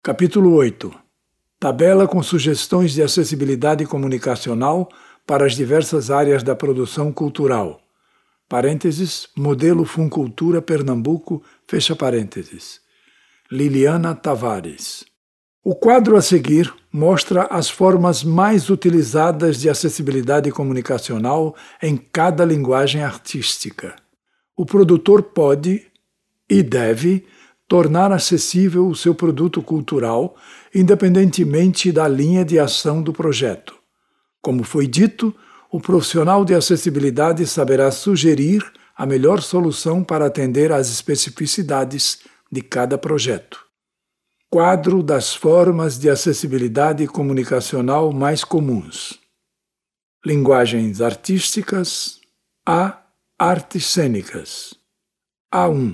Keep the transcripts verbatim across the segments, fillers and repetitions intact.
Capítulo oito. Tabela com sugestões de acessibilidade comunicacional para as diversas áreas da produção cultural. Parênteses, modelo Funcultura Pernambuco, fecha parênteses. Liliana Tavares. O quadro a seguir mostra as formas mais utilizadas de acessibilidade comunicacional em cada linguagem artística. O produtor pode e deve tornar acessível o seu produto cultural, independentemente da linha de ação do projeto. Como foi dito, o profissional de acessibilidade saberá sugerir a melhor solução para atender às especificidades de cada projeto. Quadro das formas de acessibilidade comunicacional mais comuns. Linguagens artísticas. A. Artes cênicas. A um.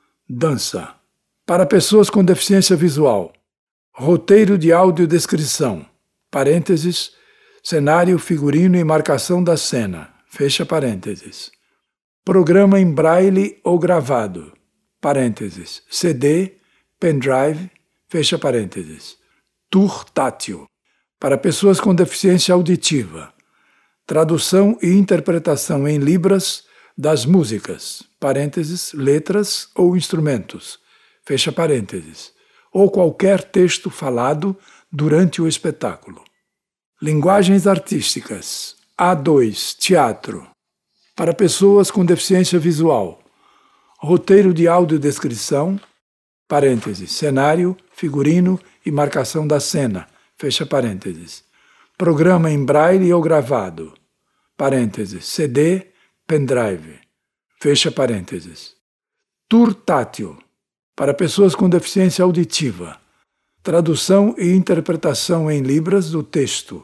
Dança. Para pessoas com deficiência visual. Roteiro de audiodescrição. Parênteses. Cenário, figurino e marcação da cena. Fecha parênteses. Programa em braille ou gravado. Parênteses. C D, pendrive. Fecha parênteses. Tour tátil. Para pessoas com deficiência auditiva. Tradução e interpretação em libras das músicas. Parênteses. Letras ou instrumentos. Fecha parênteses. Ou qualquer texto falado durante o espetáculo. Linguagens artísticas. A dois. Teatro. Para pessoas com deficiência visual. Roteiro de audiodescrição. Parênteses. Cenário, figurino e marcação da cena. Fecha parênteses. Programa em braille ou gravado. Parênteses. C D, pendrive. Fecha parênteses. Tour tátil. Para pessoas com deficiência auditiva. Tradução e interpretação em libras do texto.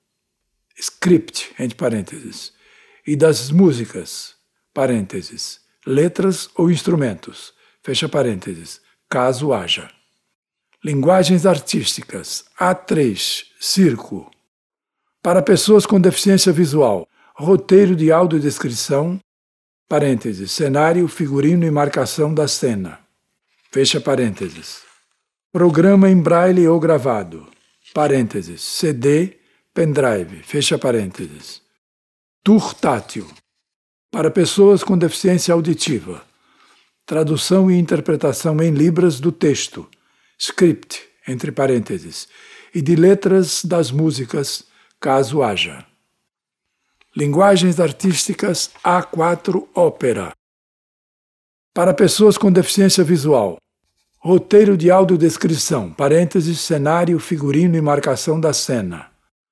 Script, entre parênteses. E das músicas. Parênteses. Letras ou instrumentos. Fecha parênteses. Caso haja. Linguagens artísticas. A três. Circo. Para pessoas com deficiência visual. Roteiro de audiodescrição. Parênteses. Cenário, figurino e marcação da cena. Fecha parênteses. Programa em braille ou gravado. Parênteses. C D, pendrive. Fecha parênteses. Tour tátil. Para pessoas com deficiência auditiva. Tradução e interpretação em libras do texto. Script, entre parênteses. E de letras das músicas, caso haja. Linguagens artísticas. A quatro. Ópera. Para pessoas com deficiência visual. Roteiro de audiodescrição, parênteses, cenário, figurino e marcação da cena.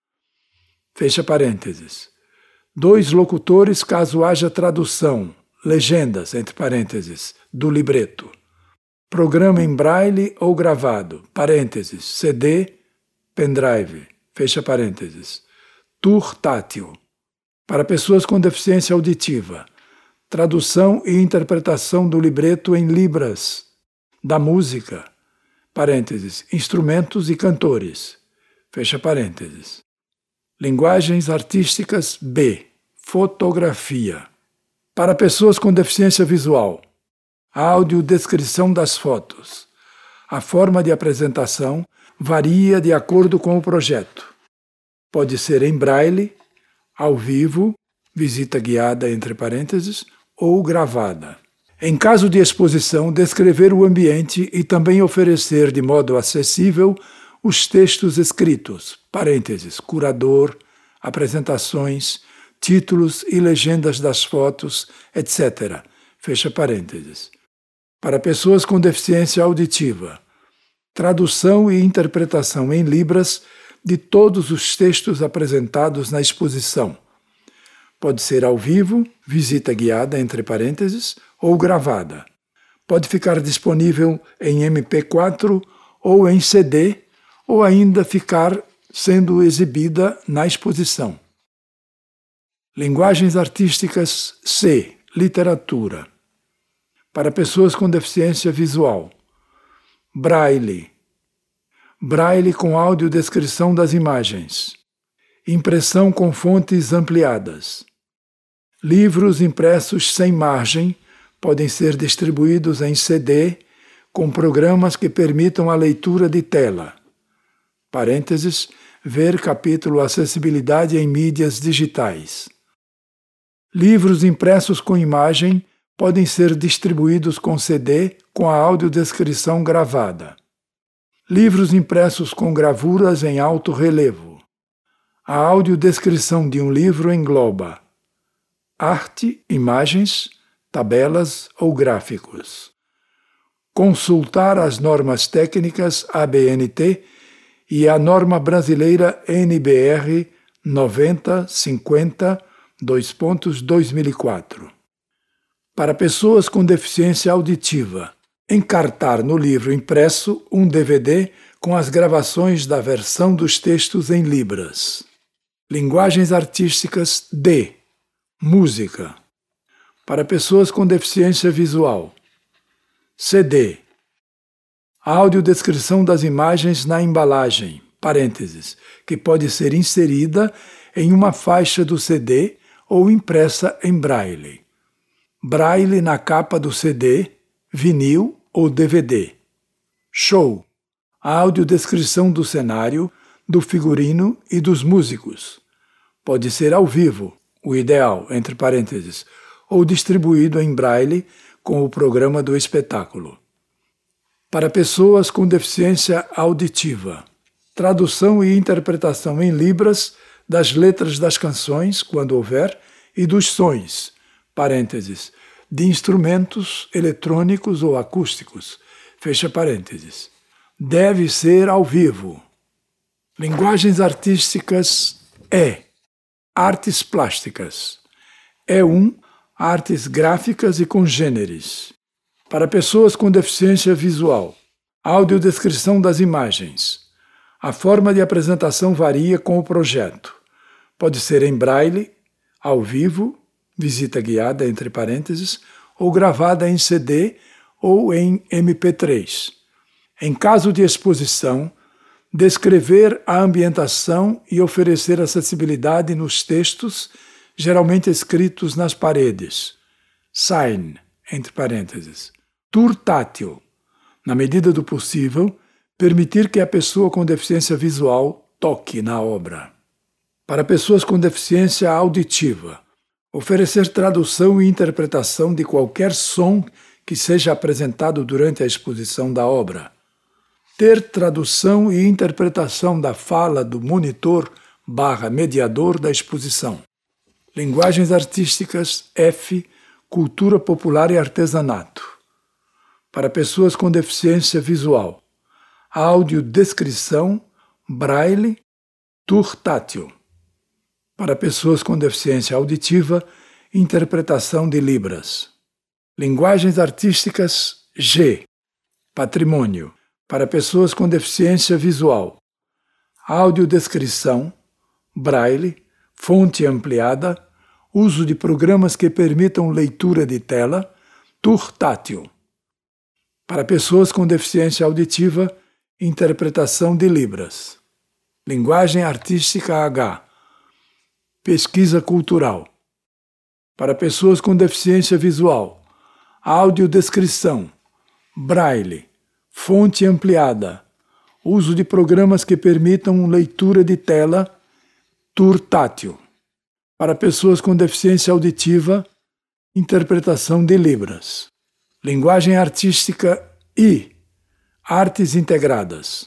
Fecha parênteses. Dois locutores caso haja tradução, legendas, entre parênteses, do libreto. Programa em braille ou gravado, parênteses, C D, pendrive, fecha parênteses. Tour tátil. Para pessoas com deficiência auditiva. Tradução e interpretação do libreto em libras. Da música, parênteses, instrumentos e cantores, fecha parênteses. Linguagens artísticas. B. Fotografia. Para pessoas com deficiência visual. Audiodescrição das fotos. A forma de apresentação varia de acordo com o projeto. Pode ser em braille, ao vivo, visita guiada entre parênteses, ou gravada. Em caso de exposição, descrever o ambiente e também oferecer de modo acessível os textos escritos, parênteses, curador, apresentações, títulos e legendas das fotos, etcétera. Fecha parênteses. Para pessoas com deficiência auditiva, tradução e interpretação em libras de todos os textos apresentados na exposição. Pode ser ao vivo, visita guiada, entre parênteses, ou gravada. Pode ficar disponível em M P quatro ou em C D, ou ainda ficar sendo exibida na exposição. Linguagens artísticas. C. Literatura. Para pessoas com deficiência visual. Braille. Braille com audiodescrição das imagens. Impressão com fontes ampliadas. Livros impressos sem margem podem ser distribuídos em C D com programas que permitam a leitura de tela. Parênteses, ver capítulo Acessibilidade em mídias digitais. Livros impressos com imagem podem ser distribuídos com C D com a audiodescrição gravada. Livros impressos com gravuras em alto relevo. A audiodescrição de um livro engloba arte, imagens, tabelas ou gráficos. Consultar as normas técnicas A B N T e a norma brasileira N B R noventa cinquenta dois mil e quatro. Para pessoas com deficiência auditiva, encartar no livro impresso um D V D com as gravações da versão dos textos em Libras. Linguagens artísticas D. Música. Para pessoas com deficiência visual. C D. A audiodescrição das imagens na embalagem, parênteses, que pode ser inserida em uma faixa do C D ou impressa em braille. Braille na capa do C D, vinil ou D V D. Show. A audiodescrição do cenário, do figurino e dos músicos. Pode ser ao vivo, o ideal, entre parênteses, ou distribuído em braille com o programa do espetáculo. Para pessoas com deficiência auditiva, tradução e interpretação em Libras das letras das canções, quando houver, e dos sons, parênteses, de instrumentos eletrônicos ou acústicos, fecha parênteses. Deve ser ao vivo. Linguagens artísticas E. Artes plásticas. E um. Artes gráficas e congêneres. Para pessoas com deficiência visual, audiodescrição das imagens. A forma de apresentação varia com o projeto. Pode ser em braille, ao vivo, visita guiada, entre parênteses, ou gravada em C D ou em M P três. Em caso de exposição, descrever a ambientação e oferecer acessibilidade nos textos, geralmente escritos nas paredes. Sign, entre parênteses. Tour tátil. Na medida do possível, permitir que a pessoa com deficiência visual toque na obra. Para pessoas com deficiência auditiva, oferecer tradução e interpretação de qualquer som que seja apresentado durante a exposição da obra. Ter tradução e interpretação da fala do monitor barra mediador da exposição. Linguagens artísticas F. Cultura popular e artesanato. Para pessoas com deficiência visual, audiodescrição, braille, tour tátil. Para pessoas com deficiência auditiva, interpretação de Libras. Linguagens artísticas G. Patrimônio. Para pessoas com deficiência visual, audiodescrição, braille, fonte ampliada, uso de programas que permitam leitura de tela, tour tátil. Para pessoas com deficiência auditiva, interpretação de Libras. Linguagem artística H. Pesquisa cultural. Para pessoas com deficiência visual, audiodescrição, braille, fonte ampliada, uso de programas que permitam leitura de tela, tour tátil. Para pessoas com deficiência auditiva, interpretação de Libras. Linguagem artística I. Artes integradas.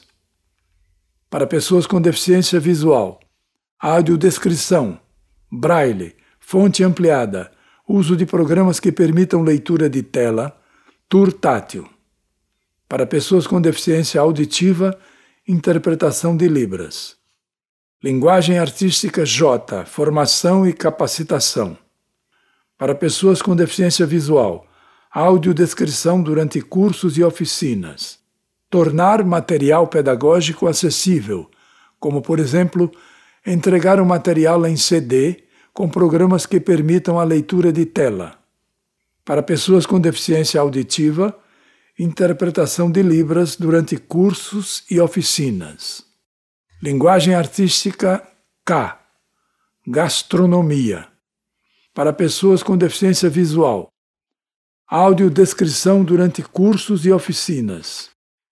Para pessoas com deficiência visual, audiodescrição, braille, fonte ampliada, uso de programas que permitam leitura de tela, tour tátil. Para pessoas com deficiência auditiva, interpretação de Libras. Linguagem artística J. Formação e capacitação. Para pessoas com deficiência visual, audiodescrição durante cursos e oficinas. Tornar material pedagógico acessível, como, por exemplo, entregar o material em C D com programas que permitam a leitura de tela. Para pessoas com deficiência auditiva, interpretação de Libras durante cursos e oficinas. Linguagem artística K. Gastronomia. Para pessoas com deficiência visual, Audiodescrição durante cursos e oficinas.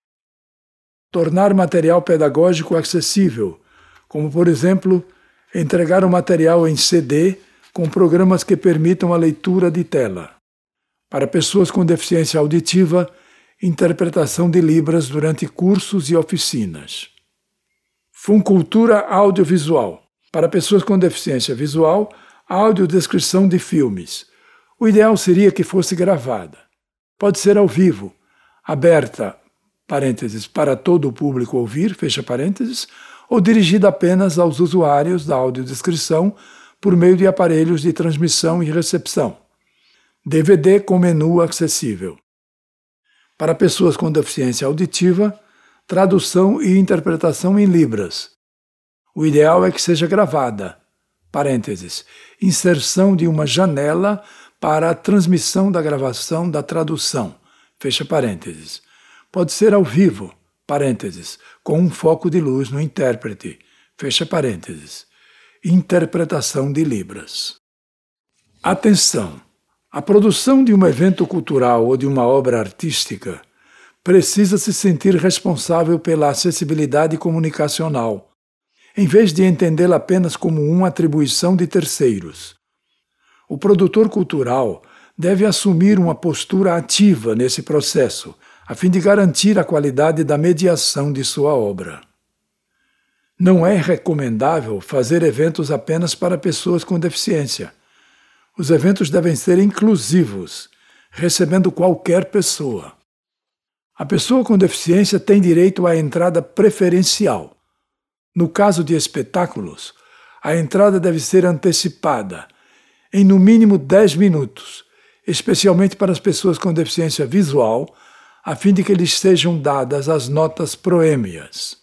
Tornar material pedagógico acessível, como, por exemplo, entregar o material em C D com programas que permitam a leitura de tela. Para pessoas com deficiência auditiva, interpretação de Libras durante cursos e oficinas. Funcultura audiovisual. Para pessoas com deficiência visual, audiodescrição de filmes. O ideal seria que fosse gravada. Pode ser ao vivo, aberta, parênteses, para todo o público ouvir, fecha parênteses, ou dirigida apenas aos usuários da audiodescrição por meio de aparelhos de transmissão e recepção. D V D com menu acessível. Para pessoas com deficiência auditiva, tradução e interpretação em Libras. O ideal é que seja gravada, parênteses, inserção de uma janela para a transmissão da gravação da tradução, fecha parênteses. Pode ser ao vivo, parênteses, com um foco de luz no intérprete, fecha parênteses. Interpretação de Libras. Atenção! A produção de um evento cultural ou de uma obra artística precisa se sentir responsável pela acessibilidade comunicacional, em vez de entendê-la apenas como uma atribuição de terceiros. O produtor cultural deve assumir uma postura ativa nesse processo, a fim de garantir a qualidade da mediação de sua obra. Não é recomendável fazer eventos apenas para pessoas com deficiência. Os eventos devem ser inclusivos, recebendo qualquer pessoa. A pessoa com deficiência tem direito à entrada preferencial. No caso de espetáculos, a entrada deve ser antecipada, em no mínimo dez minutos, especialmente para as pessoas com deficiência visual, a fim de que lhes sejam dadas as notas proêmias.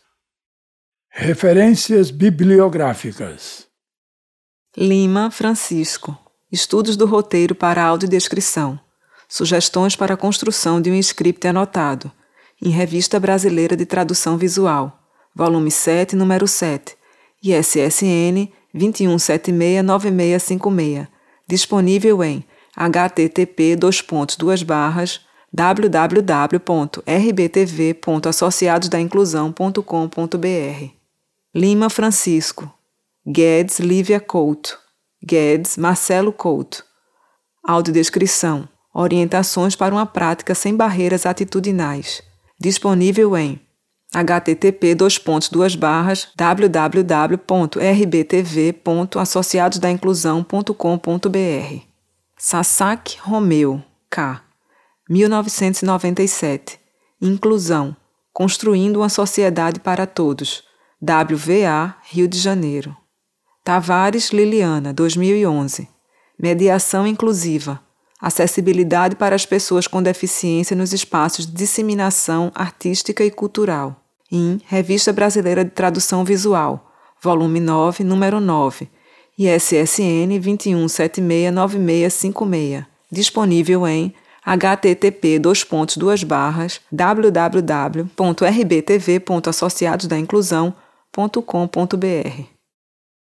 Referências bibliográficas. Lima, Francisco. Estudos do roteiro para audiodescrição. Sugestões para a construção de um script anotado. Em Revista Brasileira de Tradução Visual. Volume sete, número sete. I S S N dois um sete seis nove seis cinco seis. Disponível em h t t p dois pontos duas barras w w w ponto r b t v ponto associados da inclusão ponto com ponto b r. Lima, Francisco. Guedes, Lívia Couto. Guedes, Marcelo Couto. Audiodescrição. Orientações para uma prática sem barreiras atitudinais. Disponível em h t t p dois pontos duas barras w w w ponto r b t v ponto associados da inclusão ponto com ponto b r. Sasaki Romeu, K. mil novecentos e noventa e sete. Inclusão. Construindo uma sociedade para todos. W V A, Rio de Janeiro. Tavares Liliana, dois mil e onze. Mediação inclusiva. Acessibilidade para as pessoas com deficiência nos espaços de disseminação artística e cultural. Em Revista Brasileira de Tradução Visual, volume nove, número nove. I S S N dois um sete seis nove seis cinco seis. Disponível em h t t p dois pontos duas barras w w w ponto r b t v ponto associados da inclusão ponto com ponto b r.